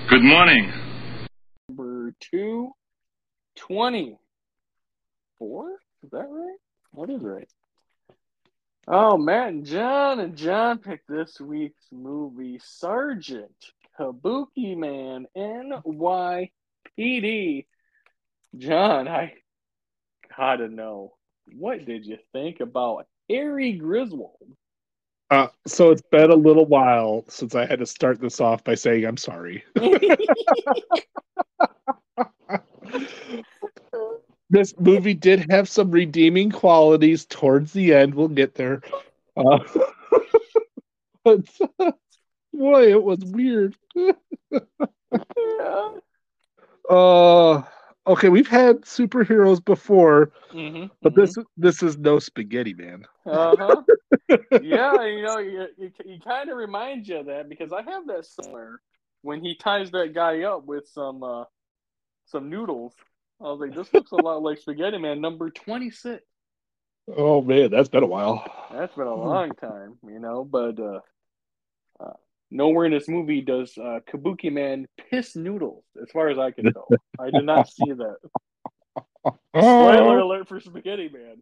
Good morning. Number 224? Is that right? What is right? Oh, Matt and John picked this week's movie, Sergeant Kabuki Man, NYPD. John, I gotta know, what did you think about Harry Griswold? So it's been a little while since I had to start this off by saying I'm sorry. This movie did have some redeeming qualities towards the end. We'll get there. Uh, but boy, it was weird. Yeah. Okay, we've had superheroes before, but Mm-hmm. this is no Spaghetti Man. Uh-huh. Yeah, he kind of reminds you of that because I have that somewhere when he ties that guy up with some noodles. I was like, this looks a lot like Spaghetti Man number 26. Oh man, that's been a while. That's been a long time, but nowhere in this movie does Kabuki Man piss noodles, as far as I can tell. I did not see that. Spoiler alert for Spaghetti Man.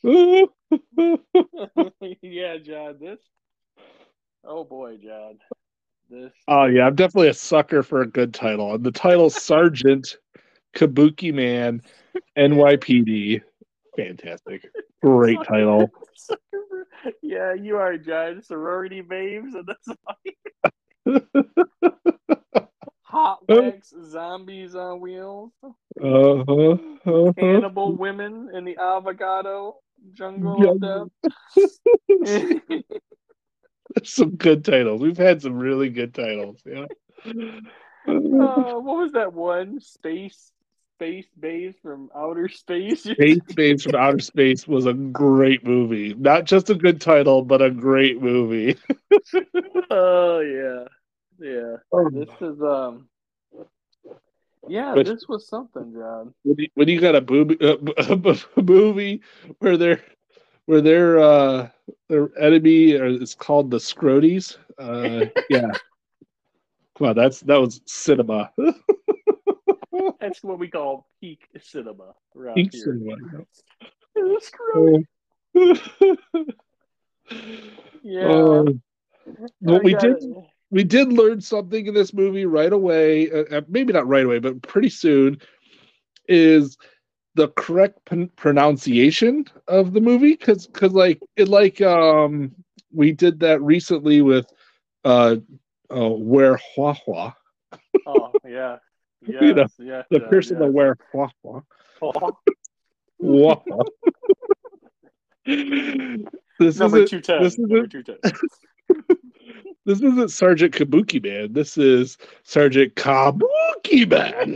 Yeah, John, oh boy, John. Oh yeah, I'm definitely a sucker for a good title. And the title Sergeant Kabuki Man NYPD. Fantastic. Great title. Yeah, you are, John. Sorority babes, and that's hot wax zombies on wheels. Cannibal women in the avocado jungle of death. Some good titles. We've had some really good titles. Yeah. What was that one? Space Babes from Outer Space. Space Babes from Outer Space was a great movie. Not just a good title, but a great movie. Oh yeah. This is this was something, John. When you got a movie where their enemy is called the Scroties. Yeah. Come on, that was cinema. That's what we call peak cinema around Peak here. cinema. Yeah. Well, we did learn something in this movie right away. Maybe not right away, but pretty soon. Is the correct pronunciation of the movie? Because we did that recently with Where Hua Hua. Oh yeah. Yes, the person that wear Hua Hua. Wow. This number isn't 210. This isn't Sergeant Kabuki Man. This is Sergeant Kabuki Man.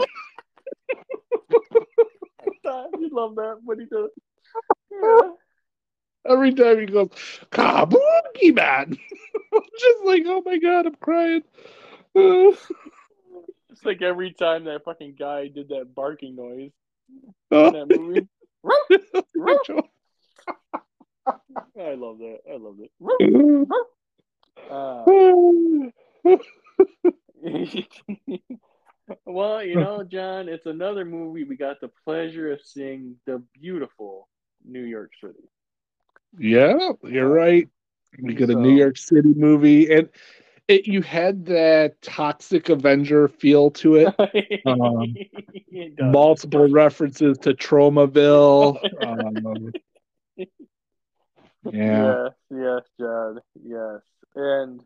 You love that when he does. Yeah. Every time he goes, Kabuki Man. I'm just like, oh my god, I'm crying. It's like every time that fucking guy did that barking noise in that movie. I love that. Well, John, it's another movie we got the pleasure of seeing the beautiful New York City. Yeah, you're right. We got a New York City movie, and you had that Toxic Avenger feel to it. Multiple references to Tromaville. Yeah. Yes, John. Yes. And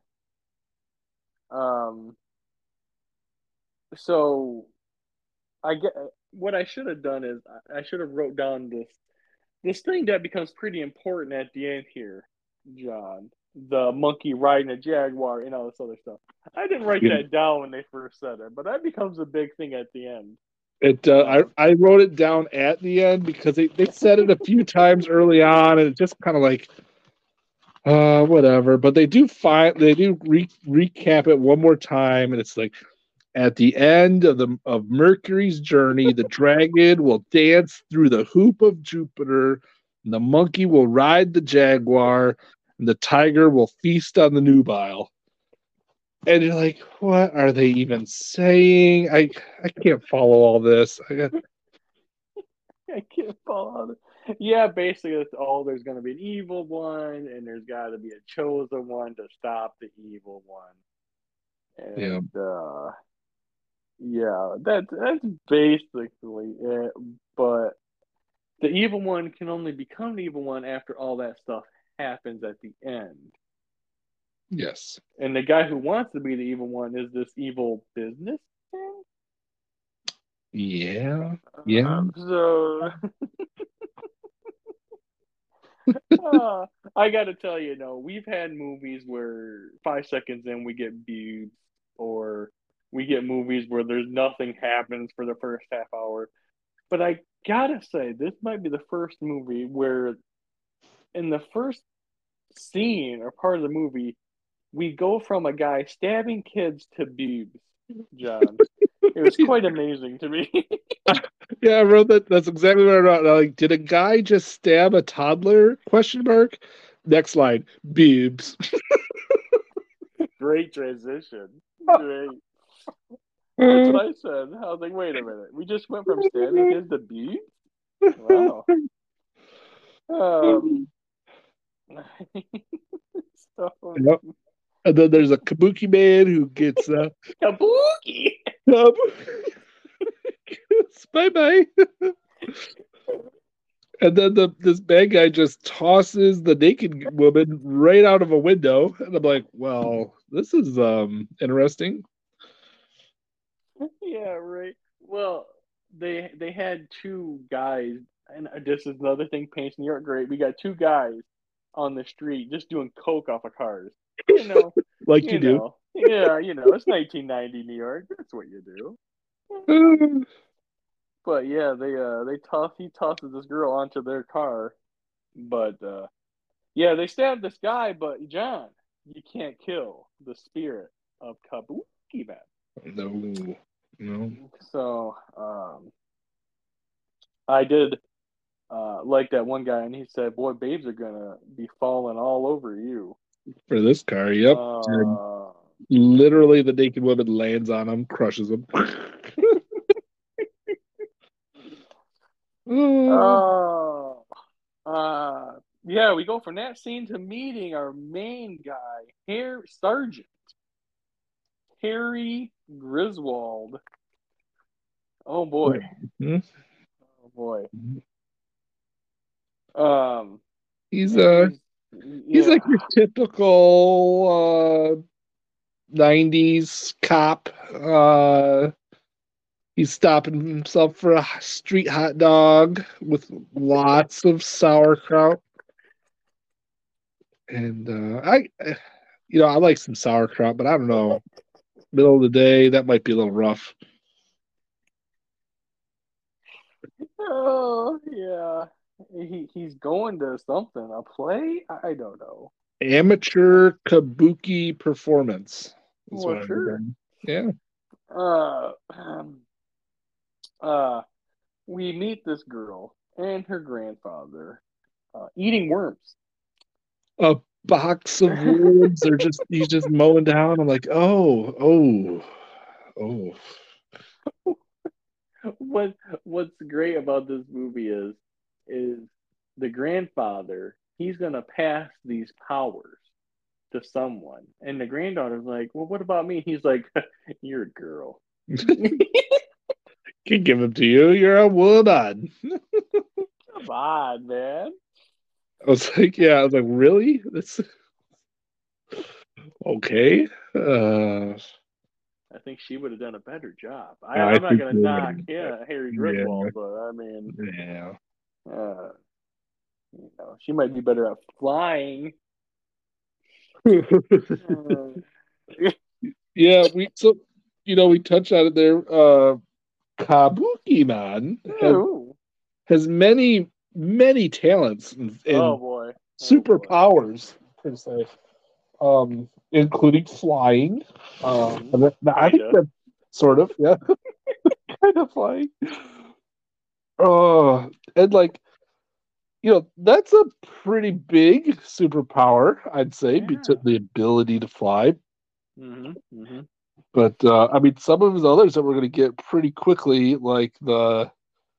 so I get what I should have done is I should have wrote down this thing that becomes pretty important at the end here, John. The monkey riding a jaguar and all this other stuff. I didn't write that down when they first said it, but that becomes a big thing at the end. I wrote it down at the end because they said it a few times early on, and it just kind of like whatever. But they do recap it one more time, and it's like at the end of Mercury's journey, the dragon will dance through the hoop of Jupiter, and the monkey will ride the jaguar, and the tiger will feast on the nubile. and you're like, what are they even saying? I can't follow all this. I can't follow. Yeah, basically, it's there's going to be an evil one, and there's got to be a chosen one to stop the evil one. Yeah, And yeah, that's basically it. But the evil one can only become the evil one after all that stuff happens at the end. yes, And the guy who wants to be the evil one is this evil businessman. yeah, yeah. So I got to tell you, no, we've had movies where 5 seconds in we get boobs, or we get movies where there's nothing happens for the first half hour. But I gotta say, this might be the first movie where, in the first scene or part of the movie, we go from a guy stabbing kids to boobs, John. It was quite amazing to me. Yeah, I wrote that. That's exactly what I wrote. Like, did a guy just stab a toddler? Question mark. Next line, boobs. Great transition. Great. That's what I said. I was like, wait a minute. We just went from stabbing kids to boobs? Wow. Um, so Yep. And then there's a kabuki man who gets kabuki. um, bye bye. And then this bad guy just tosses the naked woman right out of a window, and I'm like, well, this is interesting. Yeah, right. Well, they had two guys, and this is another thing paints New York great. We got two guys on the street just doing coke off of cars. You know, Like you do. yeah, it's 1990 New York. That's what you do. But yeah, he tosses this girl onto their car, but yeah, they stabbed this guy. But John, you can't kill the spirit of Kabuki Man. No, no. So I did like that one guy, and he said, "Boy, babes are gonna be falling all over you." For this car, yep. And Uh, literally, the naked woman lands on him, crushes him. Oh, oh, yeah, we go from that scene to meeting our main guy, Sergeant Harry Griswold. Oh boy, mhm. oh boy. Um, He's and he's yeah, like your typical 90s cop. He's stopping himself for a street hot dog with lots of sauerkraut. And I like some sauerkraut, but I don't know. Middle of the day, that might be a little rough. oh yeah. He's going to something, a play. I don't know. Amateur kabuki performance is Well, what I'm sure. doing. Yeah. Uh, um, uh, we meet this girl and her grandfather eating worms. A box of worms, they're just he's just mowing down. I'm like, oh. what What's great about this movie is the grandfather. He's gonna pass these powers to someone, and the granddaughter's like, "Well, what about me?" He's like, "You're a girl." Can give them to you. You're a woman. Come on, man. I was like, yeah, I was like, really? That's okay. I think she would have done a better job. I I'm not think gonna you're knock, right. yeah, Harry Yeah, Griswold, but I mean, yeah. uh, she might be better at flying. Uh, Yeah, we touched on it there. Kabuki Man ooh. has many talents Oh and boy. Oh boy. superpowers per se, including flying. Hmm. I think Kinda. that sort of, yeah, kind of flying. And like that's a pretty big superpower, I'd say, Yeah. the ability to fly. But I mean, some of his others that we're going to get pretty quickly, like the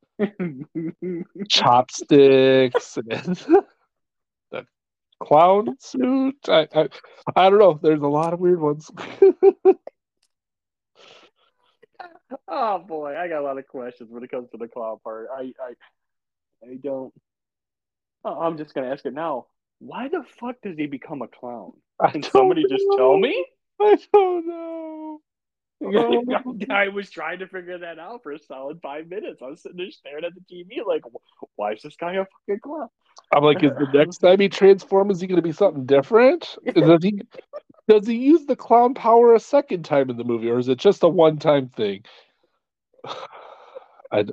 chopsticks and the clown suit. I don't know. There's a lot of weird ones. Oh boy, I got a lot of questions when it comes to the clown part. I don't. Oh, I'm just gonna ask it now. Why the fuck does he become a clown? I Can don't somebody just tell know. me? I don't know. Oh. I was trying to figure that out for a solid 5 minutes. I was sitting there staring at the TV like, why is this guy a fucking clown? I'm like, is the next time he transforms, is he going to be something different? Does he use the clown power a second time in the movie, or is it just a one-time thing? I,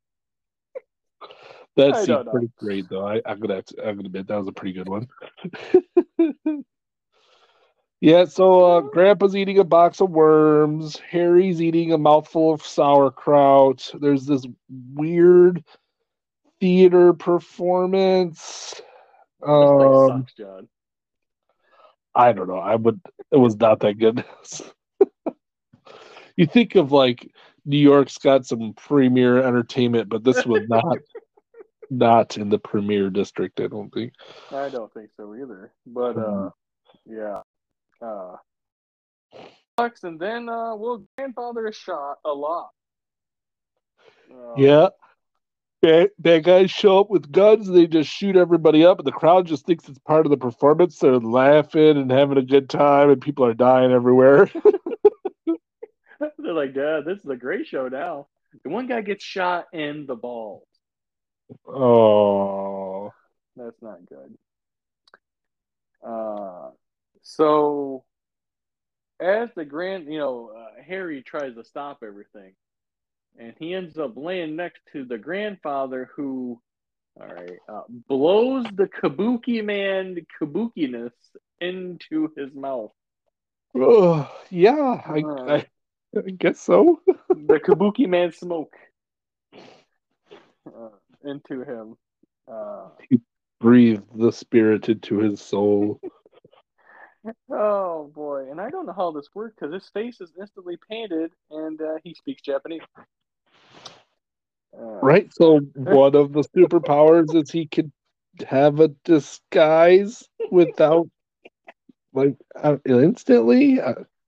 that I seemed don't know. pretty great, though. I'm gonna admit that was a pretty good one. Yeah, so Grandpa's eating a box of worms. Harry's eating a mouthful of sauerkraut. There's this weird theater performance. This place sucks, John. I don't know. It was not that good. You think of like New York's got some premier entertainment, but this was not in the premier district, I don't think. I don't think so either. But yeah. And then Will grandfather is shot a lot. Yeah. Bad guys show up with guns, they just shoot everybody up, and the crowd just thinks it's part of the performance. They're laughing and having a good time, and people are dying everywhere. They're like, Dad, this is a great show now. The one guy gets shot in the balls. Oh. That's not good. So as Harry tries to stop everything, and he ends up laying next to the grandfather who, all right, blows the Kabuki man kabukiness into his mouth. Yeah, I guess so. The Kabuki man smoke into him. He breathed the spirit into his soul. Oh boy, and I don't know how this works because his face is instantly painted, and he speaks Japanese. Right? So one of the superpowers is he could have a disguise without, like, instantly.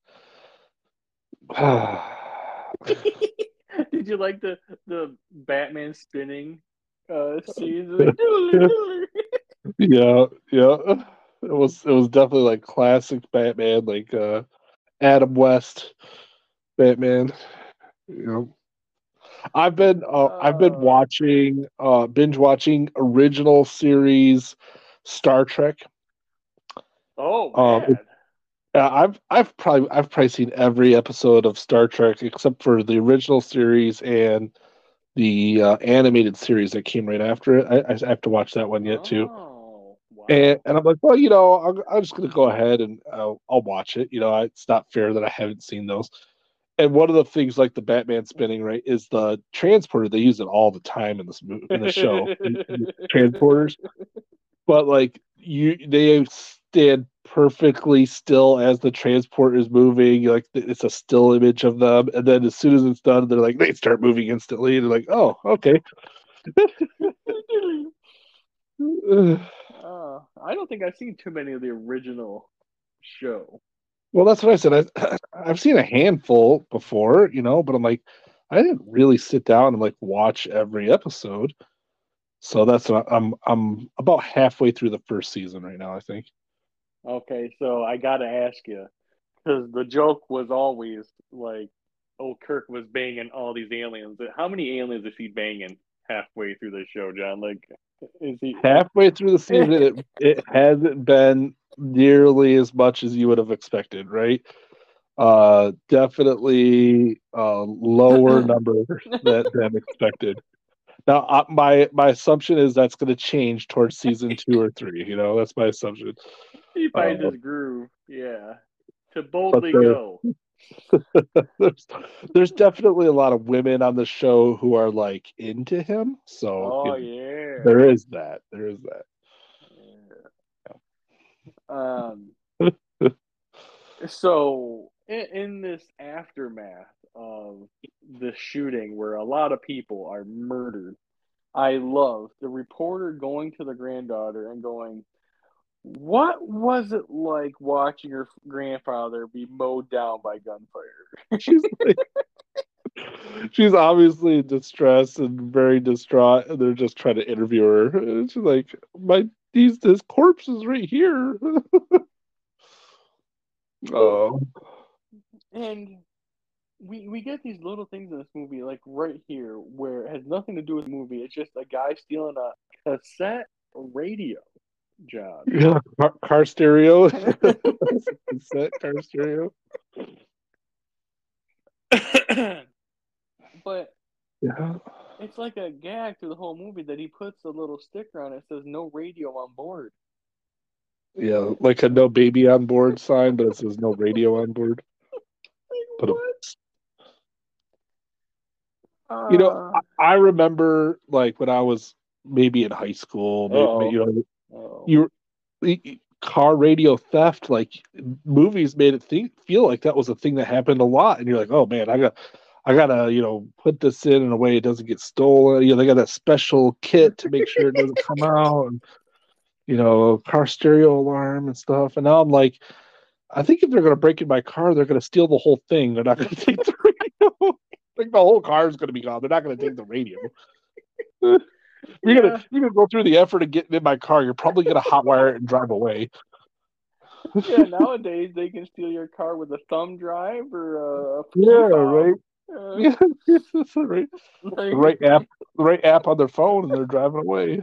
Did you like the Batman spinning scenes? Like, Yeah, yeah. It was definitely like classic Batman, like Adam West Batman. You know, I've been watching binge watching original series Star Trek. Oh Um, man. I've probably seen every episode of Star Trek except for the original series and the animated series that came right after it. I have to watch that one yet too. Oh And wow. I'm like, well, I'm just gonna go ahead and I'll watch it. It's not fair that I haven't seen those. And one of the things, like the Batman spinning, right, is the transporter. They use it all the time in in the show, in transporters. But like they stand perfectly still as the transport is moving. Like it's a still image of them, and then as soon as it's done, they're like they start moving instantly. They're like, oh, okay. I don't think I've seen too many of the original show. Well, that's what I said. I've seen a handful before, but I'm like, I didn't really sit down and like watch every episode. So that's what I'm about halfway through the first season right now, I think. Okay, so I gotta ask you because the joke was always like, "Oh, Kirk was banging all these aliens." How many aliens is he banging halfway through the show, John? Like, is he? Halfway through the season, it hasn't been nearly as much as you would have expected, right? Definitely lower number than expected. Now, my assumption is that's going to change towards season 2 or 3. That's my assumption. He finds Uh, his groove, yeah, to but boldly go. there's there's definitely a lot of women on the show who are like into him. So Oh yeah. there is that. There is that. Yeah. So in this aftermath of the shooting where a lot of people are murdered, I love the reporter going to the granddaughter and going, "What was it like watching your grandfather be mowed down by gunfire?" She's like, she's obviously distressed and very distraught, and they're just trying to interview her. And she's like, "My, this corpse is right here." Oh, And we get these little things in this movie, like right here, where it has nothing to do with the movie. It's just a guy stealing a cassette radio, John. yeah, car stereo, cassette car stereo. But Yeah, it's like a gag through the whole movie that he puts a little sticker on it that says "No radio on board." yeah, like a no baby on board sign, but it says no radio on board. Like But what? I remember like when I was maybe in high school, maybe Oh, oh, you car radio theft, like movies made it feel like that was a thing that happened a lot, and you're like, oh man, I gotta put this in a way it doesn't get stolen. They got that special kit to make sure it doesn't come out, and car stereo alarm and stuff. And now I'm like, I think if they're gonna break in my car, they're gonna steal the whole thing. They're not gonna take the radio. Like the whole car is gonna be gone. They're not gonna take the radio. yeah, You're gonna go through the effort of getting in my car. You're probably gonna hotwire it and drive away. yeah. Nowadays they can steal your car with a thumb drive or a key Yeah, fob. right. Yeah, that's right. The Like, right app, the right app on their phone, and they're driving away.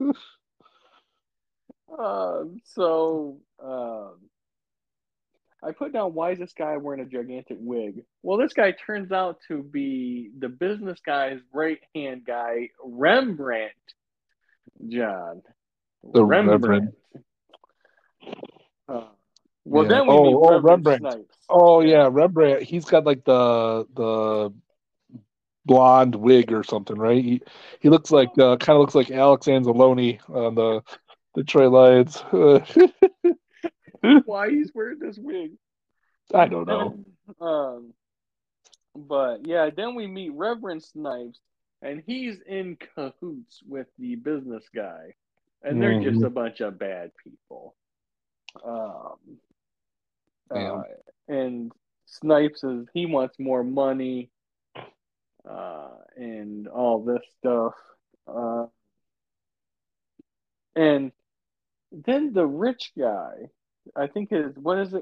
I put down, why is this guy wearing a gigantic wig? Well, this guy turns out to be the business guy's right hand guy, Rembrandt. John The Reverend. Rembrandt. Uh, well, Yeah. then we meet Oh, Reverend Rembrandt. Snipes. Oh, Yeah. yeah, Rembrandt. He's got like the blonde wig or something, right? He looks like kind of looks like Alex Anzalone on the Detroit Lions. Why he's wearing this wig? I don't know. um, but yeah, then we meet Reverend Snipes, and he's in cahoots with the business guy, and they're just Hmm. a bunch of bad people. Um, Yeah. uh, and Snipes he wants more money, and all this stuff. Uh, and then the rich guy, I think what is it?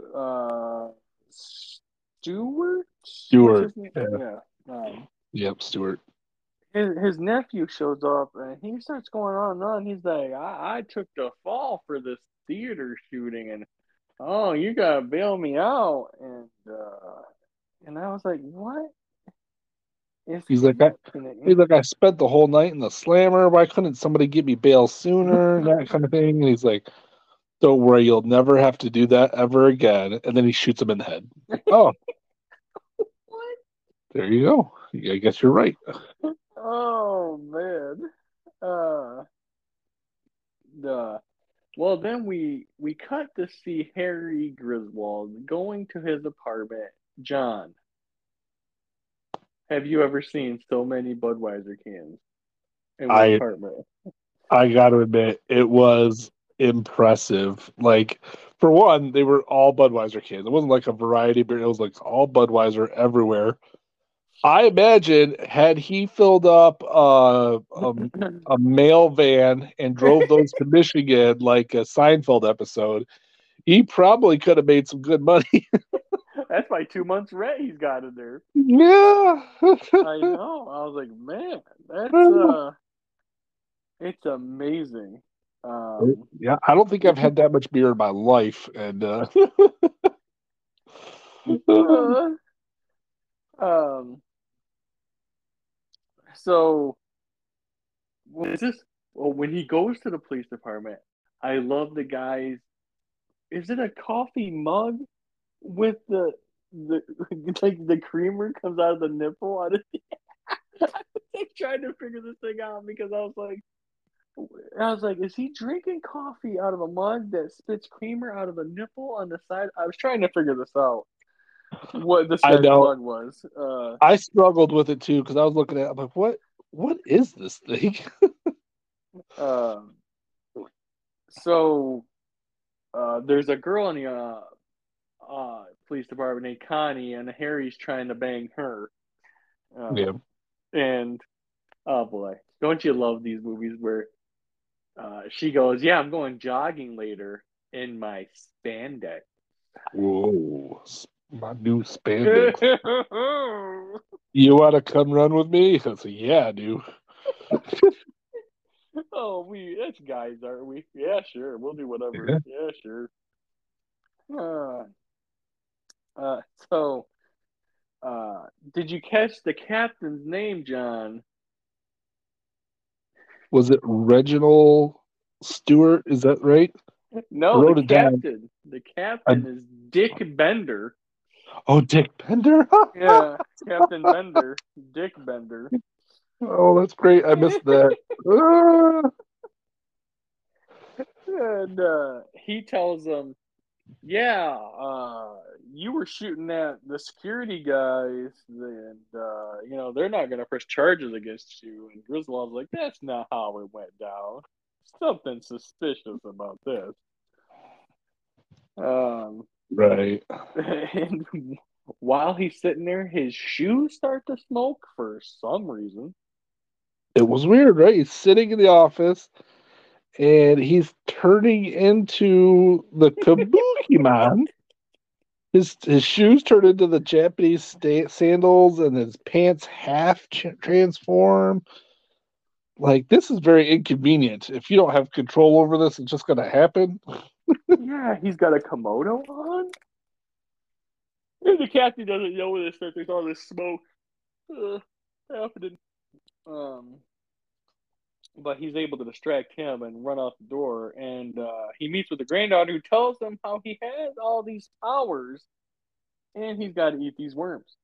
Stewart? What's Stewart. his name? Yeah. Yeah. Yep. Stewart. His nephew shows up and he starts going on and on. He's like, I took the fall for this theater shooting, and oh, you gotta bail me out. And I was like, what is He's like, happening? I spent the whole night in the slammer. Why couldn't somebody get me bail sooner? That kind of thing. And he's like, don't worry, you'll never have to do that ever again. And then he shoots him in the head. Like, oh, What? there you go. I guess you're right. Oh man. Uh the Well, then we cut to see Harry Griswold going to his apartment. John, have you ever seen so many Budweiser cans in one I apartment? I got to admit, it was impressive. Like, for one, they were all Budweiser cans. It wasn't like a variety beer. It was like all Budweiser everywhere. I imagine had he filled up a mail van and drove those to Michigan like a Seinfeld episode, he probably could have made some good money. That's like 2 months rent he's got in there. Yeah. I know. I was like, man, it's amazing. Um, Yeah, I don't think I've had that much beer in my life, and uh, um, so is this? Well, when he goes to the police department, I love the guys. Is it a coffee mug with the like the creamer comes out of the nipple? I was like trying to figure this thing out because I was like, I was like, is he drinking coffee out of a mug that spits creamer out of a nipple on the side? I was trying to figure this out. What this I guy's know. mug was. I struggled with it too because I was looking at it, I'm like, what is this thing? Um, so there's a girl in the police department named Connie, and Harry's trying to bang her. Yeah. And oh boy, don't you love these movies where she goes, "Yeah, I'm going jogging later in my spandex." Whoa. My new spandex. You want to come run with me? I said, yeah, I do. Oh, that's guys, aren't we? Yeah, sure, we'll do whatever. Yeah. Yeah, sure. Uh, uh, so, uh, did you catch the captain's name, John? Was it Reginald Stewart? Is that right? I No, the wrote it down. captain. The I, captain is Dick Bender. oh, Dick Bender? Yeah, Captain Bender, Dick Bender. Oh, that's great. I missed that. Ah. And he tells them, "Yeah, you were shooting at the security guys, and they're not going to press charges against you." And Griswold's like, "That's not how it went down. Something suspicious about this." Um, Right. and while he's sitting there, his shoes start to smoke for some reason. It was weird, right? He's sitting in the office and he's turning into the Kabuki man. His shoes turn into the Japanese sandals, and his pants half transform. Like, this is very inconvenient. If you don't have control over this, it's just going to happen. Yeah, he's got a Komodo on. And the captain doesn't know this, that there's all this smoke happening. Um, but he's able to distract him and run out the door. And he meets with the granddaughter who tells him how he has all these powers and he's got to eat these worms.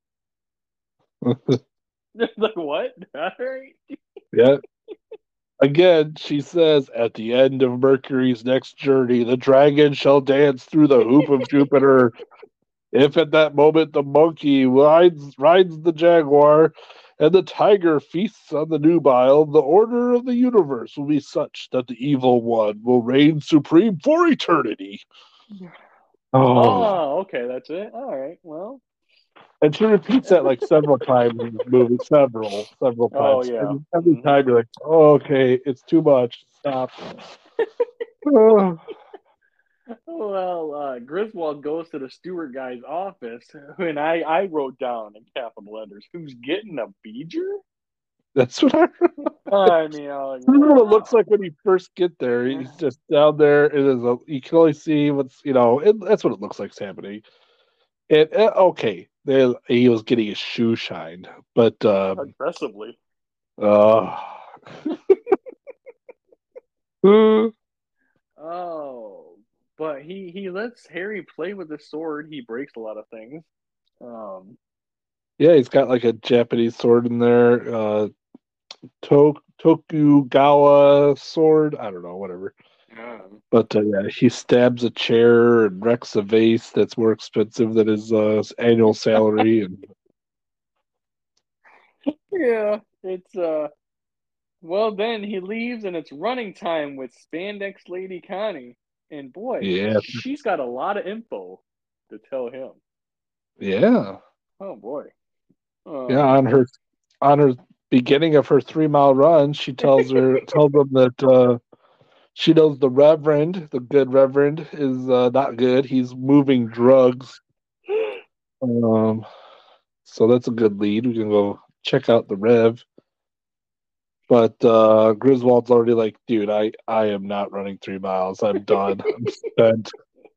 Like, what? All right. Yeah. Again, she says, at the end of Mercury's next journey, the dragon shall dance through the hoop of Jupiter. If at that moment the monkey rides the jaguar and the tiger feasts on the nubile, the order of the universe will be such that the evil one will reign supreme for eternity. Oh, Oh, okay. That's it. All right. Well, and she repeats that like several times in the movie, several oh, times. yeah. And every time you're like, oh, okay, it's too much. Stop. Oh, Well, Griswold goes to the Stewart guy's office, and I wrote down in capital letters, "Who's getting a beeger?" that's what I I mean, I was like, This is what it looks wow. like when you first get there. He's just down there. It is you can only see that's what it looks like is happening. And okay, he was getting his shoe shined, but Aggressively. uh, uh, Oh, but he lets Harry play with the sword. He breaks a lot of things. Um, yeah, he's got like a Japanese sword in there, Tokugawa sword. I don't know, whatever. yeah. But yeah, he stabs a chair and wrecks a vase that's more expensive than his annual salary. And Yeah, it's well then he leaves and it's running time with Spandex Lady Connie. And boy, yeah, she's got a lot of info to tell him. yeah. Oh boy. Yeah, Um on her beginning of her 3 mile run, she tells them that she knows the good Reverend, is not good. He's moving drugs. Um, so that's a good lead. We can go check out the Rev. But Griswold's already like, dude, I am not running 3 miles. I'm done. I'm spent.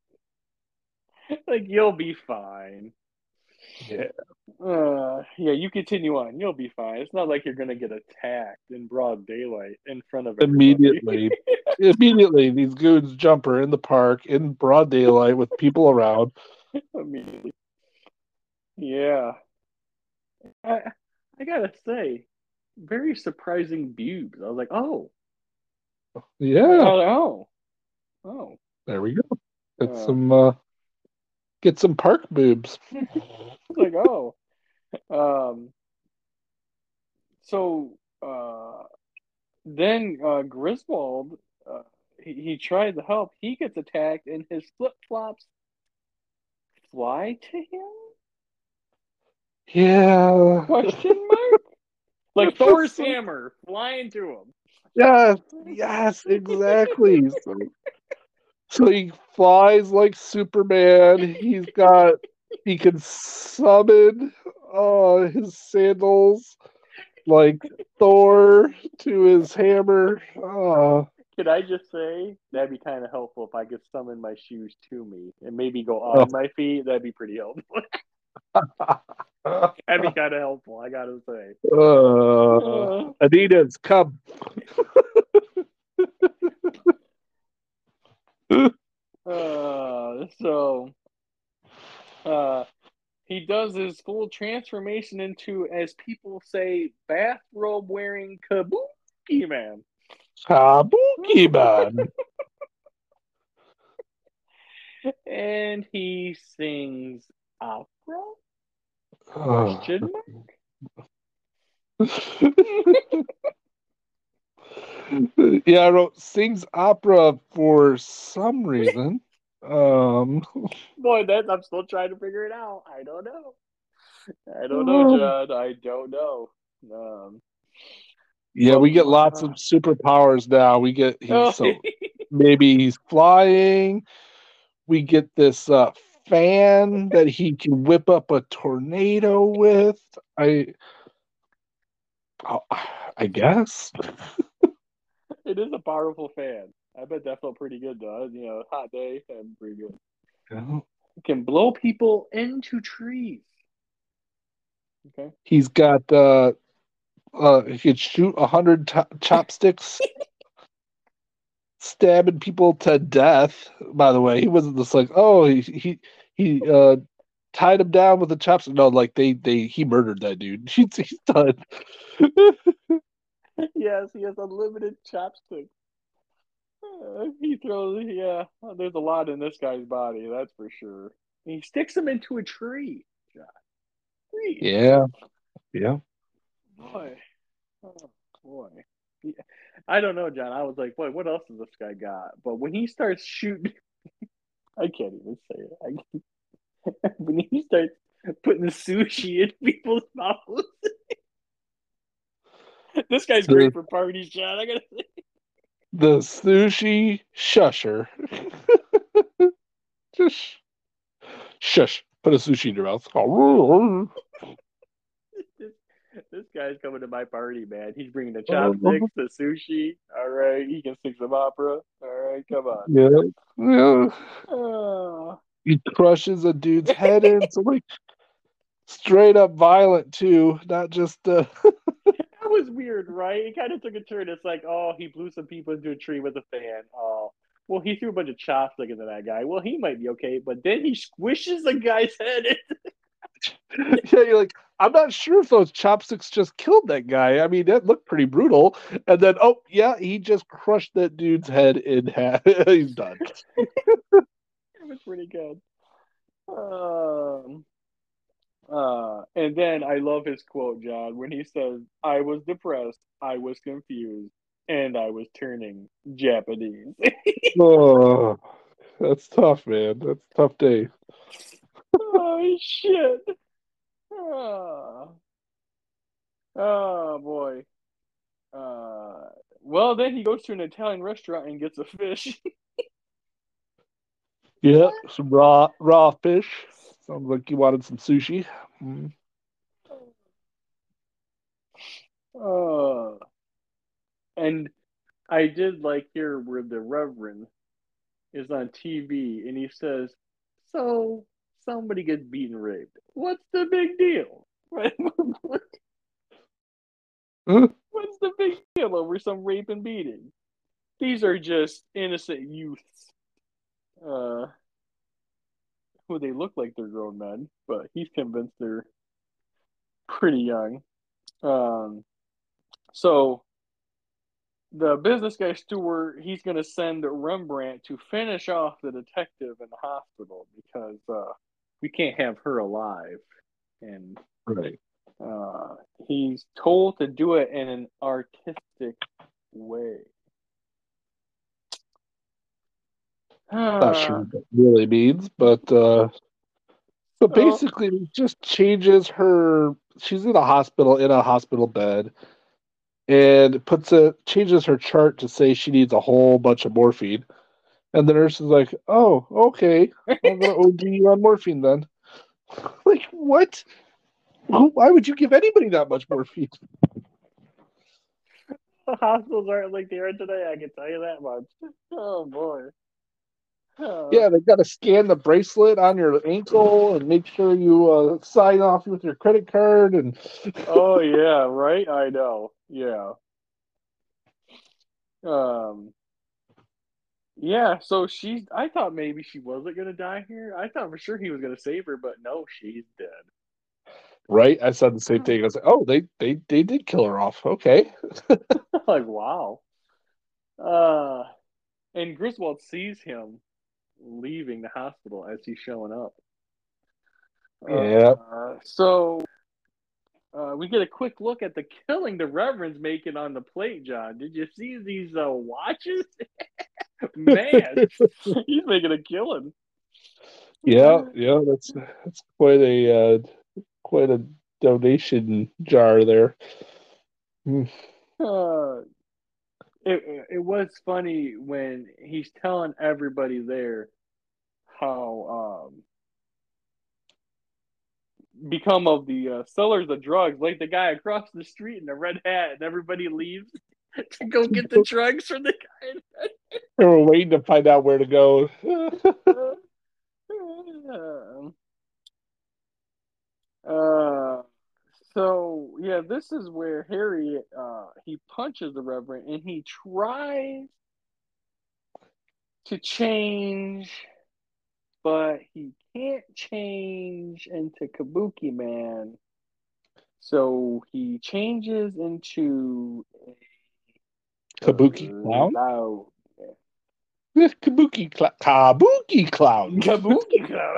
like you'll be fine. Yeah, Yeah, you continue on. You'll be fine. It's not like you're gonna get attacked in broad daylight in front of everybody. immediately. Immediately, these goons jump her in the park in broad daylight with people around. Immediately. Yeah. I gotta say, very surprising Bubes. I was like, oh, Yeah, Oh, oh. there we go. Get Uh, some park boobs. like, oh. Um, so then Griswold, he tried to help. He gets attacked, and his flip flops fly to him? Yeah. Question mark? Like Thor's hammer flying to him. Yes, yes, exactly. So he flies like Superman. He can summon his sandals like Thor to his hammer. Could I just say that'd be kind of helpful if I could summon my shoes to me and maybe go Oh. on my feet? That'd be pretty helpful. That'd be kind of helpful. I gotta say. Uh, Adidas, come. so uh, he does his full transformation into, as people say, bathrobe wearing Kabuki Man. Kabuki man. And he sings opera? Oh. Question Yeah, I wrote sings opera for some reason. Um, Boy, that I'm still trying to figure it out. I don't know. I don't know, John. I don't know. Um, yeah, but we get lots of superpowers now. We get he's oh, so maybe he's flying. We get this fan that he can whip up a tornado with. I I guess. it is a powerful fan. I bet that felt pretty good though. You know, hot day and pretty good. Yeah. It can blow people into trees. Okay. He's got he could shoot 100 chopsticks, stabbing people to death. By the way, he wasn't just like, oh, he tied him down with a chopstick. No, like he murdered that dude. He's done. Yes, he has unlimited chopsticks. He throws, yeah. There's a lot in this guy's body, that's for sure. He sticks him into a tree. John. Tree. Yeah, yeah. Boy, oh boy. Yeah. I don't know, John. I was like, boy, what else does this guy got? But when he starts shooting, I can't even say it. When he starts putting the sushi in people's mouths, this guy's The great for parties, John. I gotta say. the sushi shusher. Just shush. Put a sushi in your mouth. This, this guy's coming to my party, man. He's bringing the chopsticks, the sushi. All right, he can sing some opera. All right, come on. Yeah, yeah. Oh. He crushes a dude's head in. So like straight up violent too, not just That was weird, right? It kind of took a turn. It's like, oh, he blew some people into a tree with a fan. Oh, well, he threw a bunch of chopsticks into that guy. Well, he might be okay, but then he squishes the guy's head. yeah, you're like, I'm not sure if those chopsticks just killed that guy. I mean, that looked pretty brutal. And then, oh yeah, he just crushed that dude's head in half. He's done. It was pretty good. Um, and then I love his quote, John, when he says, "I was depressed, I was confused, and I was turning Japanese." Oh, that's tough, man. That's a tough day. Oh shit! Oh, oh boy. Uh, well, then he goes to an Italian restaurant and gets a fish. Yeah, some raw fish. Sounds like you wanted some sushi. Mm. uh, and I did like here where the Reverend is on TV and he says, "So somebody gets beaten, raped. What's the big deal? Right? Huh? What's the big deal over some rape and beating? These are just innocent youths, uh, who they look like they're grown men, but he's convinced they're pretty young." Um, so the business guy Stewart, he's going to send Rembrandt to finish off the detective in the hospital because we can't have her alive. And Right. uh, he's told to do it in an artistic way. Not sure Uh, what that really means, but so, basically it just changes her. She's in a hospital bed, and changes her chart to say she needs a whole bunch of morphine. And the nurse is like, "Oh, okay, I'm gonna OD you on morphine then." Like, what? Why would you give anybody that much morphine? hospitals aren't like they are today, I can tell you that much. Oh, boy. Uh, Yeah, they got to scan the bracelet on your ankle and make sure you sign off with your credit card. And oh, yeah, right? I know. Yeah. Um, Yeah, so I thought maybe she wasn't gonna die here. I thought for sure he was gonna save her, but no, she's dead. right, I said the same thing. I was like, "Oh, they did kill her off." Okay. Like, wow. Uh, and Griswold sees him leaving the hospital as he's showing up. Yeah. We get a quick look at the killing the Reverend's making on the plate, John. Did you see these watches? Man, he's making a killing. Yeah, yeah, that's quite a donation jar there. Hmm. Uh, it was funny when he's telling everybody there how become of the sellers of drugs, like the guy across the street in the red hat, and everybody leaves to go get the drugs from the guy. They were waiting to find out where to go. uh, so yeah, this is where Harry he punches the Reverend, and he tries to change, but he can't change into Kabuki Man. So he changes into a Kabuki clown. cloud. Kabuki clown. Kabuki cloud.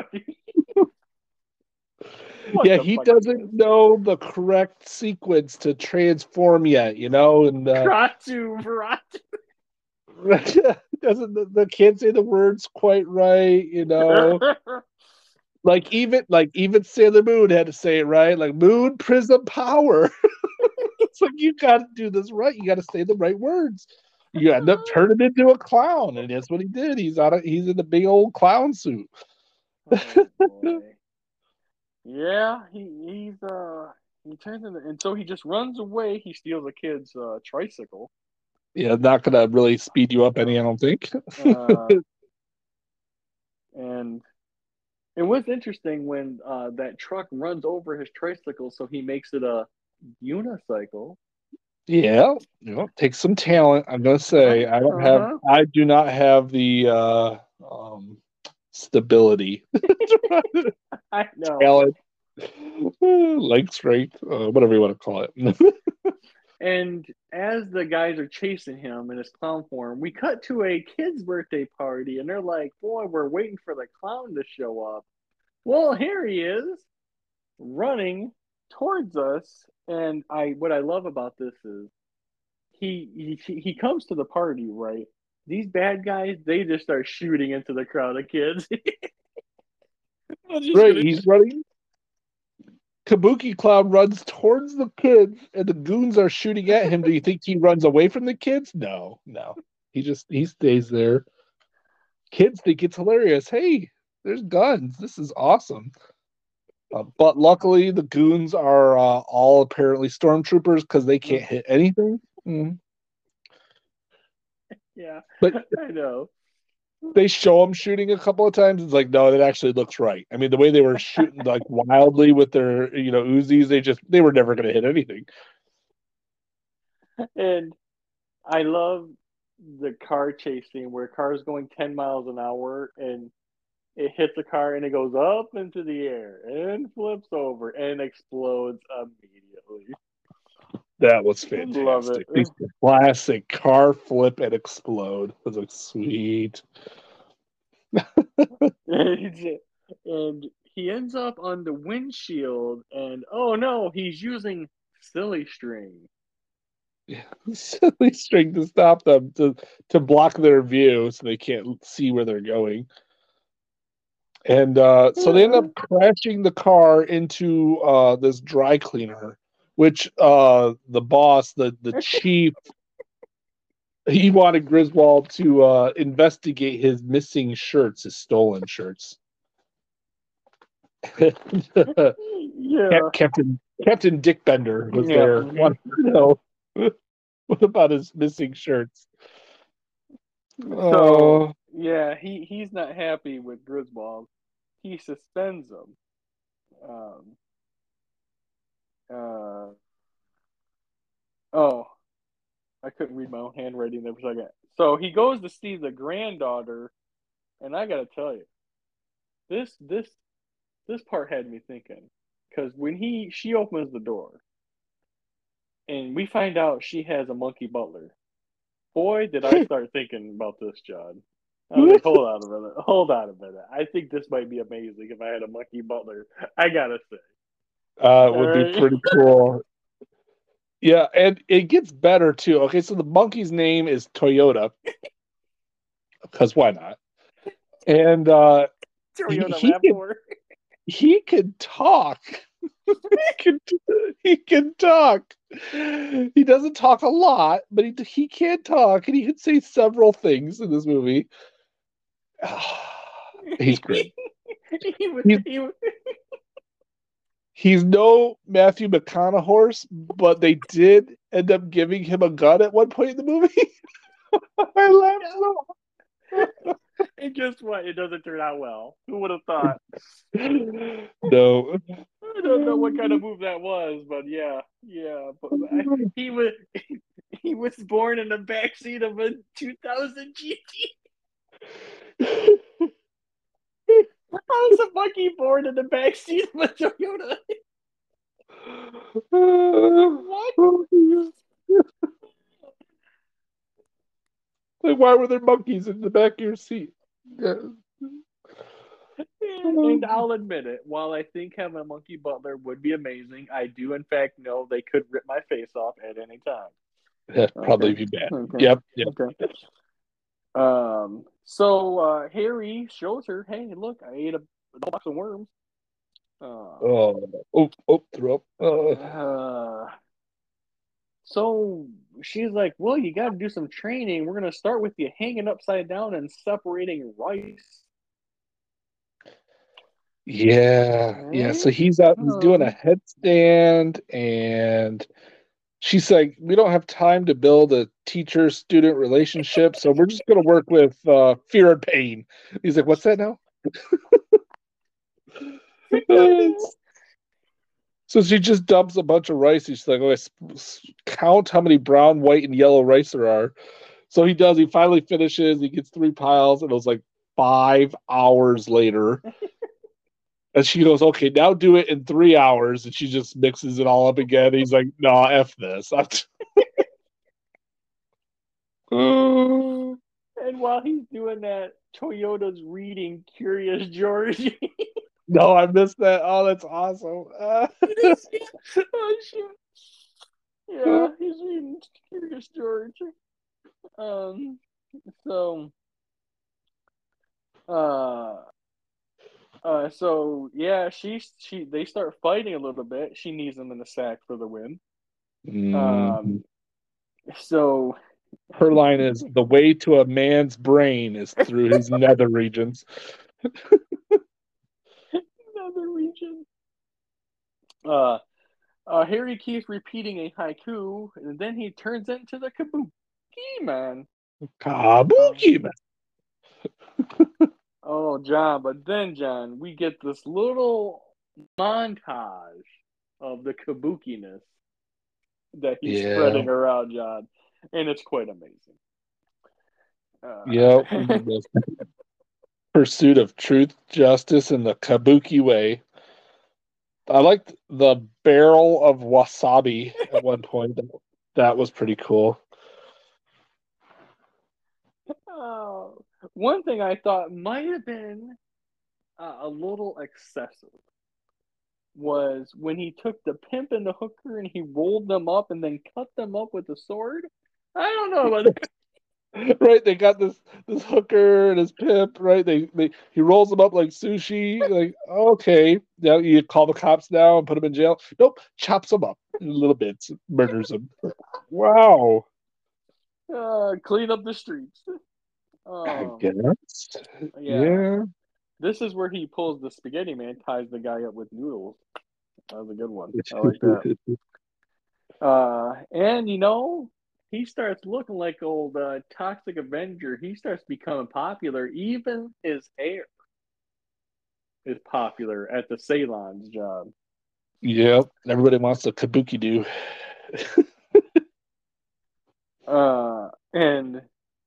What Yeah, the he fuck is doesn't this? know the correct sequence to transform yet, and Kratu, Viratu. doesn't the can't say the words quite right. Like even Sailor Moon had to say it right, like Moon Prism Power. It's like you got to do this right. You got to say the right words. You end up turning into a clown, and that's what he did. He's in the big old clown suit. Oh boy. Yeah, he turns into, and so he just runs away. He steals a kid's tricycle. Yeah, not gonna really speed you up any, I don't think. Uh, and it was interesting when that truck runs over his tricycle, so he makes it a unicycle. Yeah, takes some talent. I'm gonna Uh-huh, say uh-huh. I do not have the stability, I know. talent, leg strength, whatever you want to call it. And as the guys are chasing him in his clown form, we cut to a kid's birthday party, and they're like, "Boy, we're waiting for the clown to show up." Well, here he is, running towards us. And what I love about this is he comes to the party, right? These bad guys, they just start shooting into the crowd of kids. I'm just Right, gonna. he's running. Kabuki Clown runs towards the kids, and the goons are shooting at him. Do you think he runs away from the kids? No, no. He stays there. Kids think it's hilarious. Hey, there's guns. This is awesome. But luckily, the goons are all apparently stormtroopers because they can't hit anything. Mm. Yeah, But I know. they show them shooting a couple of times. It's like, no, that actually looks right. I mean, the way they were shooting like wildly with their Uzis, they were never going to hit anything. And I love the car chase scene where a car is going 10 miles an hour and it hits a car and it goes up into the air and flips over and explodes immediately. That was Love it. fantastic. These classic car flip and explode. It was like sweet. And he ends up on the windshield, and oh no, he's using silly string. Yeah, silly string to stop them to block their view so they can't see where they're going. And so they end up crashing the car into this dry cleaner, which the boss, the chief, he wanted Griswold to investigate his missing shirts, his stolen shirts. Yeah, Captain Dick Bender was yeah. there. Wanted to know what about his missing shirts. So yeah, he's not happy with Griswold. He suspends him. Um, uh, oh, I couldn't read my own handwriting there for a second. So he goes to see the granddaughter, and I gotta tell you, this this part had me thinking, because when she opens the door, and we find out she has a monkey butler. Boy, did I start thinking about this, John. I was like, hold on a minute. I think this might be amazing if I had a monkey butler. I gotta say. It All would be right. pretty cool. Yeah, and it gets better too. Okay, so the monkey's name is Toyota, because why not? And he, Toyota he can RAV4. he can talk. can he can talk. He doesn't talk a lot, but he can talk, and he can say several things in this movie. He's great. He's, he was, he's no Matthew McConaughey, but they did end up giving him a gun at one point in the movie. I laughed so. and guess what? It doesn't turn out well. Who would have thought? No. I don't know what kind of move that was, but yeah, yeah. But he was he was born in the backseat of a 2000 GT. How is a monkey born in the backseat of a Toyota? What? Like, why were there monkeys in the back of your seat? Yeah. And I'll admit it, while I think having a monkey butler would be amazing, I do in fact know they could rip my face off at any time. That'd probably Okay. be bad. Okay. Yep. Okay. So Harry shows her, hey, look, I ate a box of worms. Threw up. So she's like, well, you got to do some training. We're going to start with you hanging upside down and separating rice. Yeah. Okay. So he's doing a headstand, and she's like, we don't have time to build a teacher-student relationship, so we're just going to work with fear and pain. He's like, what's that now? So she just dumps a bunch of rice. She's like, okay, count how many brown, white, and yellow rice there are. So he does. He finally finishes. He gets 3 piles, and it was like 5 hours later. And she goes, okay, now do it in 3 hours. And she just mixes it all up again. He's like, no, F this. And while he's doing that, Toyota's reading Curious George. No, I missed that. Oh, that's awesome. Oh, shit. Yeah, he's reading Curious George. So, so yeah, they start fighting a little bit. She needs him in the sack for the win. So her line is, the way to a man's brain is through his nether regions. Nether region. Harry keeps repeating a haiku, and then he turns into the Kabuki Man. Kabuki Man. Oh, John, but then, John, we get this little montage of the kabukiness that he's spreading around, John, and it's quite amazing. Pursuit of truth, justice, and the kabuki way. I liked the barrel of wasabi at one point. That was pretty cool. Oh, one thing I thought might have been a little excessive was when he took the pimp and the hooker and he rolled them up and then cut them up with a sword. I don't know about that. Right, they got this hooker and his pimp. Right, they he rolls them up like sushi. Like, okay, now you call the cops now and put him in jail. Nope, chops them up in little bits, murders them. Wow, Clean up the streets. I Um, guess. yeah, Yeah. this is where he pulls the spaghetti man, ties the guy up with noodles. That was a good one. I like that. And he starts looking like old Toxic Avenger. He starts becoming popular. Even his hair is popular at the Ceylon's job. Yep. Everybody wants a kabuki do. And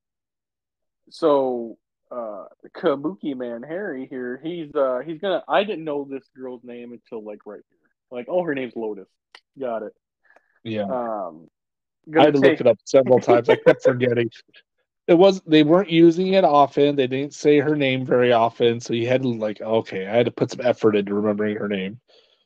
so Kabuki man Harry here, he's gonna. I didn't know this girl's name until like right here. Like, oh, her name's Lotus. Got it. Yeah. Um, I gonna had to look take it up several times. I kept forgetting. They weren't using it often. They didn't say her name very often, so you had to like, okay, I had to put some effort into remembering her name.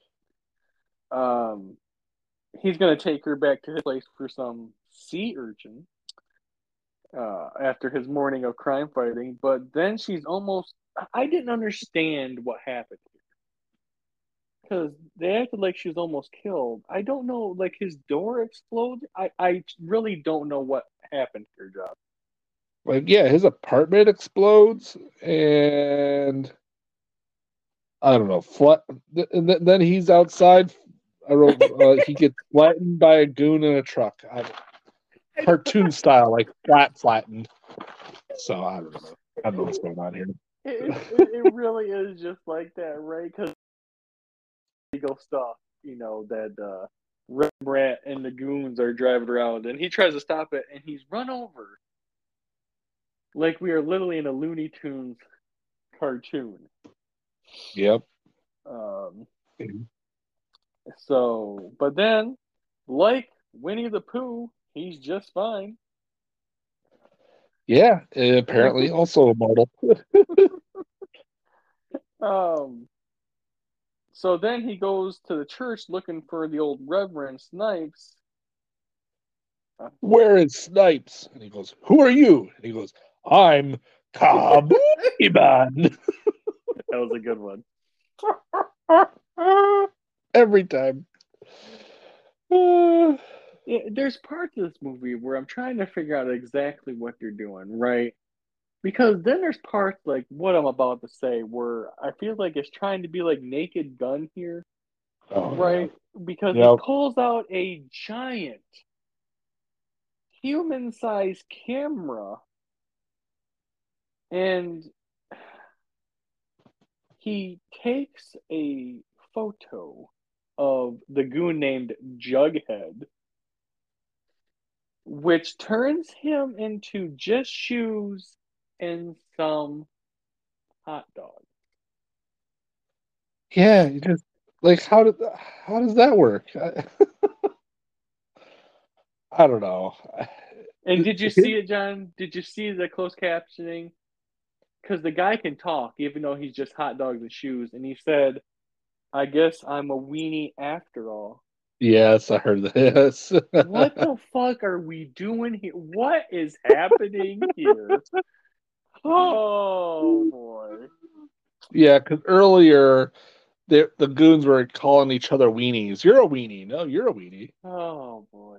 um he's gonna take her back to his place for some sea urchin after his morning of crime fighting. But then she's almost. I didn't understand what happened because they acted like she was almost killed. I don't know, like his door exploded. I really don't know what happened to her job. Like, yeah, his apartment explodes, and I don't know. Then he's outside. I wrote he gets flattened by a goon in a truck, cartoon style, like flattened. So I don't know. I don't know what's going on here. It really is just like that, right? Because legal stuff, that Rembrandt and the goons are driving around, and he tries to stop it, and he's run over like we are literally in a Looney Tunes cartoon. Yep. Um, but then, like Winnie the Pooh, he's just fine. Yeah. Apparently, also immortal. um, so then he goes to the church looking for the old Reverend Snipes. Where is Snipes? And he goes, "Who are you?" And he goes, "I'm Kabuki Man." That was a good one. Every time. Yeah, there's parts of this movie where I'm trying to figure out exactly what they're doing, right? Because then there's parts like what I'm about to say where I feel like it's trying to be like Naked Gun here, Oh right? Because yeah. he Yep. pulls out a giant human-sized camera and he takes a photo of the goon named Jughead, which turns him into just shoes and some hot dog. Yeah. You just like how does that work? I don't know. And did you see it, John? Did you see the closed captioning? Because the guy can talk, even though he's just hot dogs and shoes. And he said, I guess I'm a weenie after all. Yes, I heard this. What the fuck are we doing here? What is happening here? Oh, boy. Yeah, because earlier the goons were calling each other weenies. You're a weenie. No, you're a weenie. Oh, boy.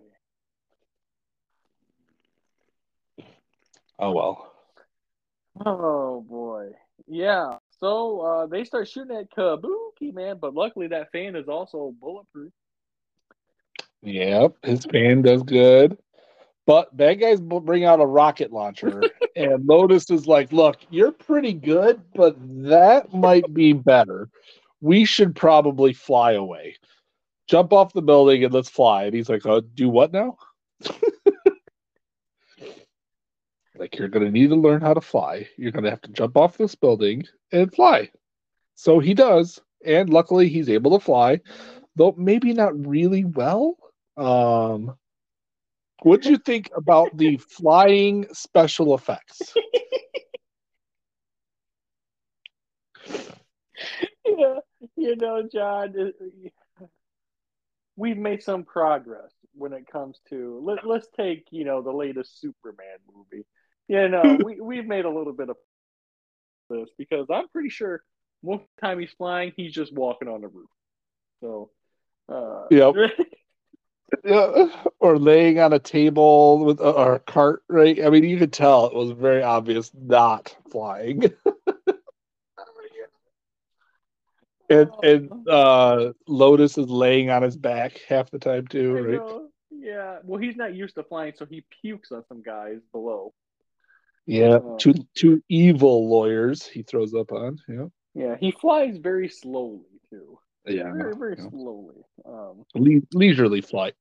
Oh well. Oh, boy. Yeah. So they start shooting at Kabuki, man. But luckily, that fan is also bulletproof. Yep, his fan does good. But bad guys bring out a rocket launcher, and Lotus is like, "Look, you're pretty good, but that might be better. We should probably fly away. Jump off the building and let's fly." And he's like, "Do what now?" Like, you're gonna need to learn how to fly. You're gonna have to jump off this building and fly. So he does, and luckily he's able to fly, though maybe not really well. What'd you think about the flying special effects? Yeah, John, we've made some progress when it comes to let's take the latest Superman movie. We've made a little bit of this because I'm pretty sure most of the time he's flying, he's just walking on the roof. So, Yep. Yeah, or laying on a table with or a cart, right? I mean, you could tell it was very obvious not flying. And Lotus is laying on his back half the time too, I right? know. Yeah. Well, he's not used to flying, so he pukes on some guys below. Yeah, two evil lawyers he throws up on. Yeah, Yeah, he flies very slowly too. yeah, Very, very yeah. slowly. Leisurely flight.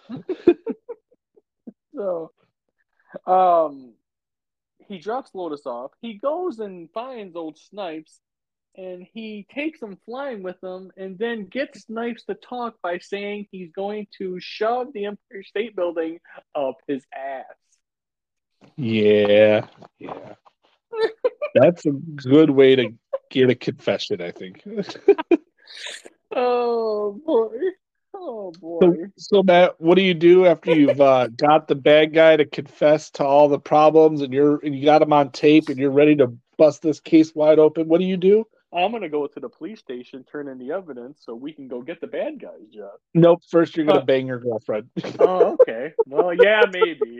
So, um, he drops Lotus off. He goes and finds old Snipes, and he takes him flying with him, and then gets Snipes to talk by saying he's going to shove the Empire State Building up his ass. Yeah, yeah. That's a good way to get a confession, I think. Oh boy. Oh boy. So Matt, what do you do after you've got the bad guy to confess to all the problems, and you got him on tape, and you're ready to bust this case wide open? What do you do? I'm gonna go to the police station, turn in the evidence, so we can go get the bad guys, Jeff. Nope. First, you're gonna bang your girlfriend. Oh, okay. Well, yeah, maybe.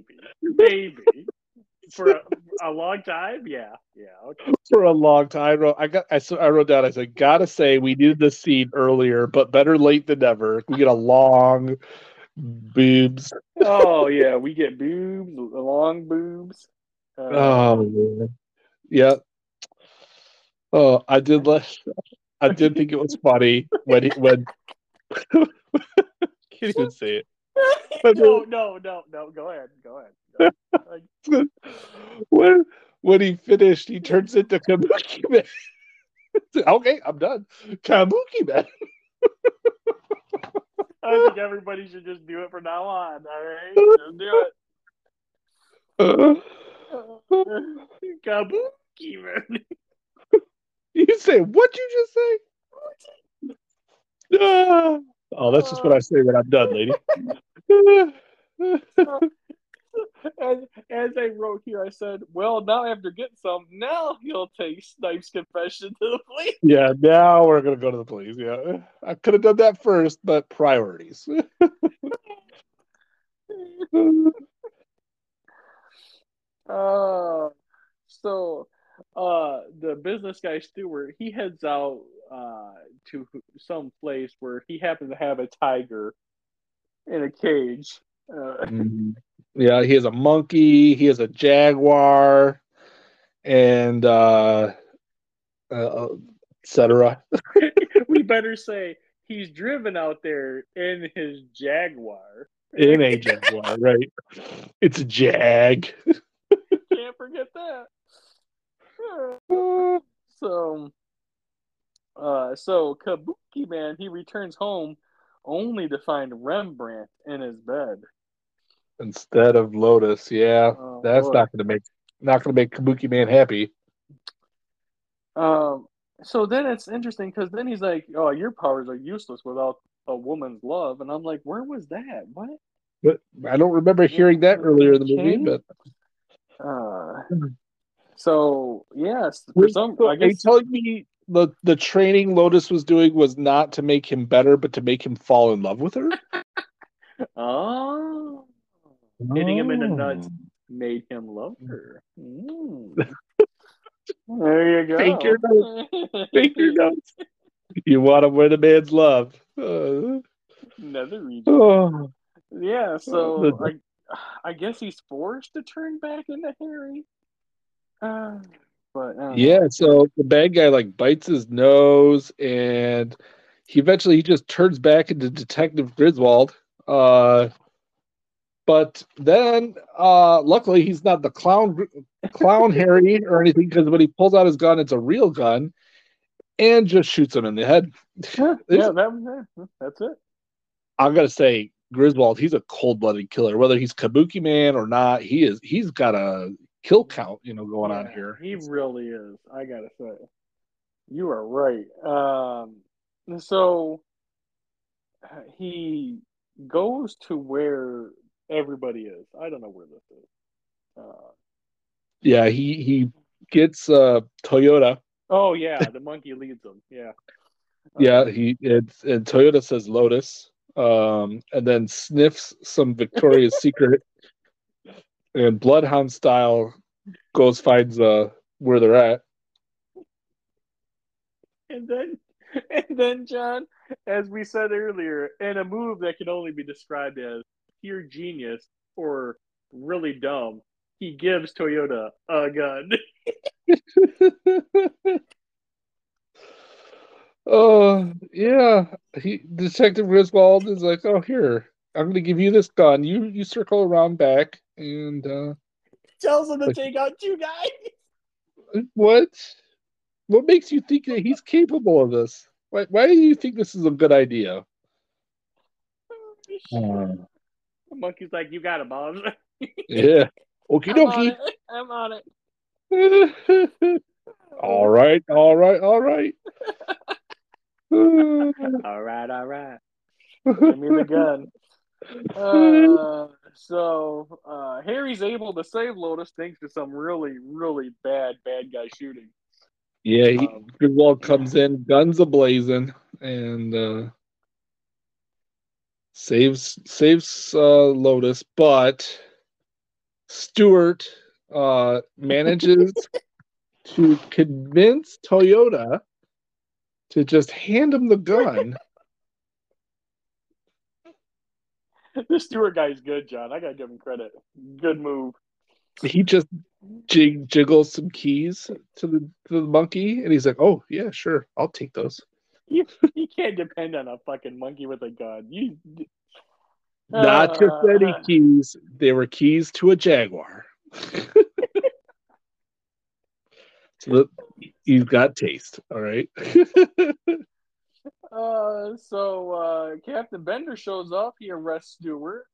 For a long time, yeah, okay. For a long time, I wrote down. I said, "Gotta say, we needed this scene earlier, but better late than never." We get a long boobs. Oh yeah, we get boobs, long boobs. Oh man. Yeah. Oh, I did. I did think it was funny when can't even say it. No. Go ahead. When he finished, he turns into Kabuki Man. Okay, I'm done. Kabuki Man. I think everybody should just do it from now on. All right, just do it. Kabuki Man. You say what you just say? Oh, that's just what I say when I'm done, lady. As I wrote here, I said, well, now after getting some, now he'll take Snipes' confession to the police. Yeah, now we're going to go to the police. Yeah. I could have done that first, but priorities. So the business guy Stewart, he heads out to some place where he happens to have a tiger in a cage. Yeah, he has a monkey, he has a jaguar, and etc. We better say he's driven out there in his Jaguar. In a Jaguar, right? It's a Jag. Can't forget that. So Kabuki Man, he returns home only to find Rembrandt in his bed instead of Lotus. Yeah, that's boy. not gonna make Kabuki Man happy. So then it's interesting because then he's like, "Oh, your powers are useless without a woman's love," and I'm like, "Where was that? What?" But I don't remember hearing that earlier in the movie. But so yes, I guess telling me the training Lotus was doing was not to make him better, but to make him fall in love with her. Hitting him in the nuts made him love her. There you go. Fake your notes. You want to win a man's love. Another region. Yeah, so I guess he's forced to turn back into Harry. But yeah, so the bad guy like bites his nose, and he eventually just turns back into Detective Griswold. But then, luckily, he's not the clown Harry or anything, because when he pulls out his gun, it's a real gun. and just shoots him in the head. Yeah, There's, that's it. I gotta say, Griswold, he's a cold-blooded killer. Whether he's Kabuki Man or not, he's got a kill count, going on Yeah, here. he really is. I gotta say, you are right. So he goes to where everybody is. I don't know where this is. Uh, Yeah, he gets Toyota. oh yeah, the monkey leads him. Yeah. Yeah, Uh, and Toyota says Lotus, and then sniffs some Victoria's Secret, and Bloodhound style goes finds where they're at. and then, and then John, as we said earlier, in a move that can only be described as pure genius or really dumb, he gives Toyota a gun. Oh yeah, Detective Griswold is like, oh here, I'm gonna give you this gun. You circle around back, and Tells him to like take out two guys. what? What makes you think that he's capable of this? Why do you think this is a good idea? Oh, shit. Uh, The monkey's like, "You got it, boss. yeah. Okie I'm on dokie. it. I'm on it." All right, all right, all right. All right, all right. Give me the gun. Harry's able to save Lotus thanks to some really, really bad guy shooting. Yeah, Um, Griswold comes in, guns a blazing, and saves Lotus, but Stewart manages to convince Toyota to just hand him the gun. the Stewart guy's good, John. I gotta give him credit. Good move. He just jiggles some keys to the monkey, and he's like, "Oh yeah, sure, I'll take those." You can't depend on a fucking monkey with a gun. Not just any Uh, keys; they were keys to a Jaguar. So he's got taste. All right. Captain Bender shows up. He arrests Stewart.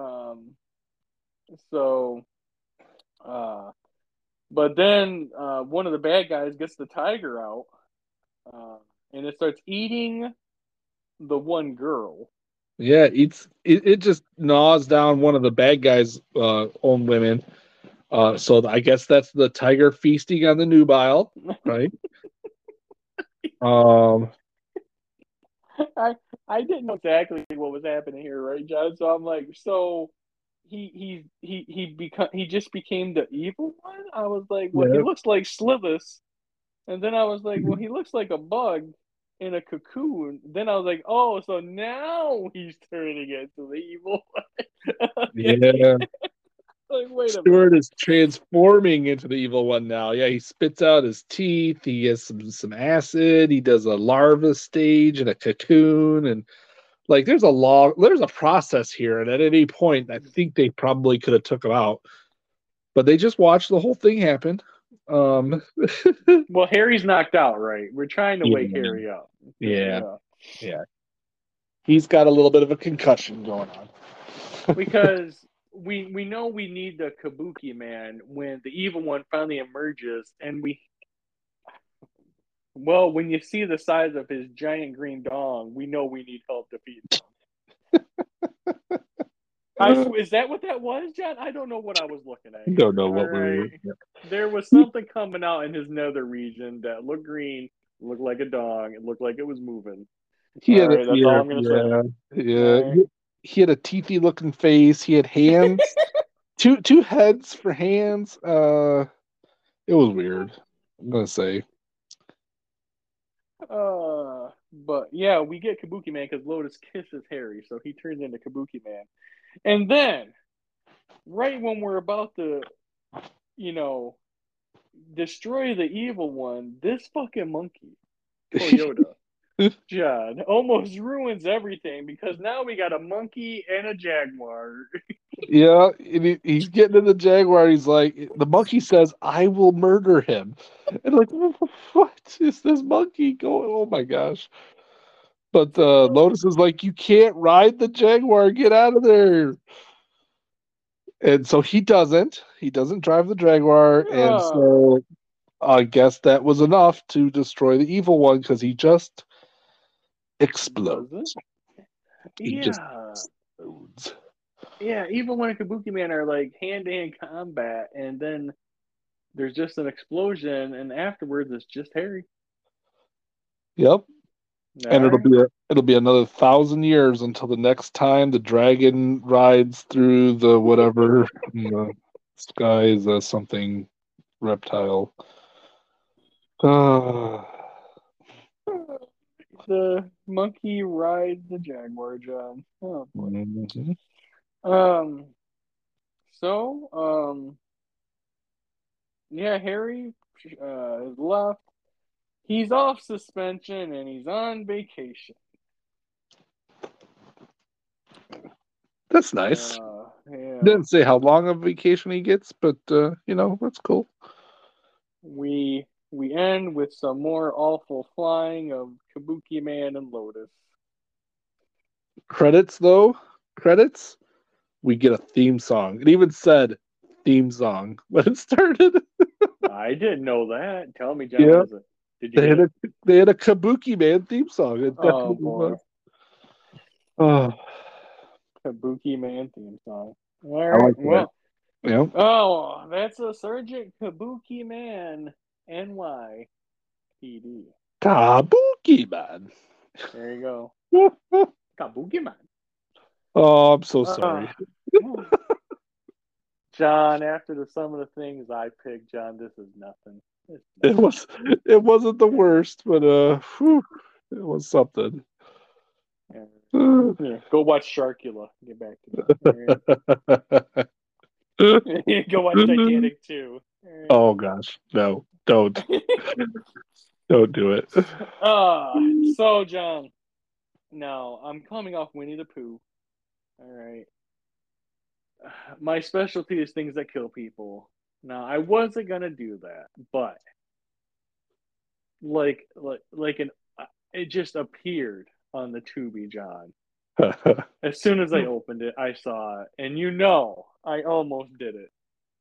So, uh, but then one of the bad guys gets the tiger out, uh, and it starts eating the one girl. Yeah, it just gnaws down one of the bad guys' own women. So I guess that's the tiger feasting on the nubile, right? Um, I I didn't know exactly what was happening here, right, John? So I'm like, so he just became the evil one. I was like, well, he yeah, looks like Slithus, and then I was like, well, he looks like a bug in a cocoon. Then I was like, oh, so now he's turning into the evil one. Okay. yeah. Like, wait a Stewart minute. is transforming into the evil one now. Yeah, he spits out his teeth. He has some acid. He does a larva stage and a cocoon, and like there's a process here. And at any point, I think they probably could have took him out, but they just watched the whole thing happen. Um, Well, Harry's knocked out, right? We're trying to wake yeah, Harry up. yeah, yeah. He's got a little bit of a concussion going on. Because we know we need the Kabuki man when the evil one finally emerges, and when you see the size of his giant green dong, we know we need help defeating him. I swear, is that what that was, John? I don't know what I was looking at Don't here. know All what we right, were. Yeah. there was something coming out in his nether region that looked green, looked like a dong, it looked like it was moving. He All had a right, that's all yeah, I'm gonna say. yeah, All yeah. right. He had a teethy looking face. He had hands, two heads for hands. It was weird. I'm gonna say. But yeah, we get Kabuki Man because Lotus kisses Harry, so he turns into Kabuki Man. And then, right when we're about to, you know, destroy the evil one, this fucking monkey, Toyota, John, almost ruins everything because now we got a monkey and a jaguar. Yeah, and he's getting in the Jaguar. He's like, the monkey says, "I will murder him," and like, what is this monkey going? Oh my gosh! But Lotus is like, "You can't ride the Jaguar. Get out of there!" And so he doesn't. He doesn't drive the Jaguar, and Oh, so I guess that was enough to destroy the evil one because he just does it? explodes. He just Yeah. explodes. Yeah, even when Kabuki Man are like hand to hand combat, and then there's just an explosion, and afterwards it's just Harry. Yep. All And right. it'll be another 1,000 years until the next time the dragon rides through the whatever in the sky is something reptile. Uh, The monkey rides the jaguar, John. Oh boy. mhm. Um. Yeah, Harry is left. He's off suspension and he's on vacation. That's nice. Yeah. Didn't say how long of vacation he gets, but that's cool. We end with some more awful flying of Kabuki Man and Lotus. Credits though, credits. We get a theme song. It even said theme song when it started. I didn't know that. Tell me, John, Yeah, what is it? Did you they get had it? a Kabuki Man theme song. It Oh definitely was. boy, Oh, Kabuki Man theme song. All I right. like that. Well, Yeah. oh, that's a Sergeant Kabuki Man NYPD. Kabuki Man. There you go, Kabuki Man. Oh, I'm so Uh, sorry. John, after the some of the things I picked, John, this is nothing. It's It nothing. was it wasn't the worst, but whew, it was something. Yeah. Yeah, go watch Sharkula. Get back to me. All right. Go watch Titanic too. All Oh gosh, no, don't right. don't do it. So John, now I'm coming off Winnie the Pooh. All right. My specialty is things that kill people. Now I wasn't gonna do that, but like an it just appeared on the Tubi, John. As soon as I opened it, I saw it, and I almost did it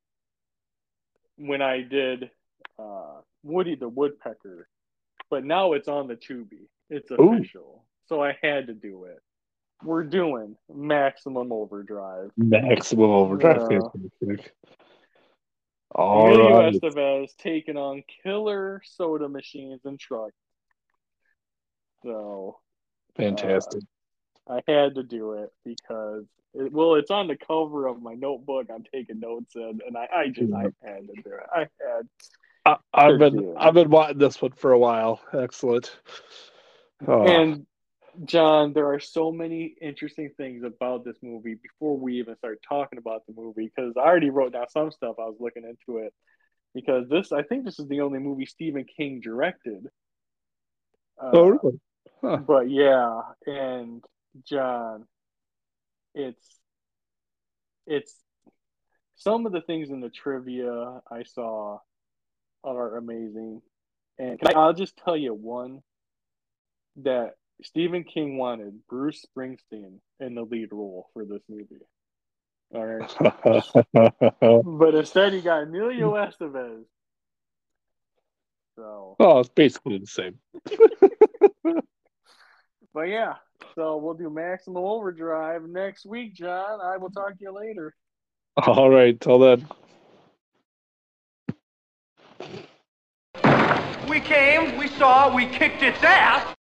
when I did Woody the Woodpecker, but now it's on the Tubi. It's Ooh, official, so I had to do it. We're doing Maximum Overdrive. maximum overdrive. Uh, Fantastic. All Emilio right, Estevez taking on killer soda machines and trucks. So uh, fantastic. I had to do it because it's on the cover of my notebook. I'm taking notes in, and I Yeah. had to do it. I had I've to been do I've been wanting this one for a while. Excellent. it. Oh, And John, there are so many interesting things about this movie before we even start talking about the movie because I already wrote down some stuff. I was looking into it because I think this is the only movie Stephen King directed. oh Uh, really? Huh. but yeah, and John, it's it's some of the things in the trivia I saw are amazing. And I'll just tell you one that Stephen King wanted Bruce Springsteen in the lead role for this movie. All right. But instead, he got Emilio Estevez. So, Oh, it's basically the same. but yeah. So we'll do Maximum Overdrive next week, John. I will talk to you later. All right, till then. We came, we saw, we kicked its ass.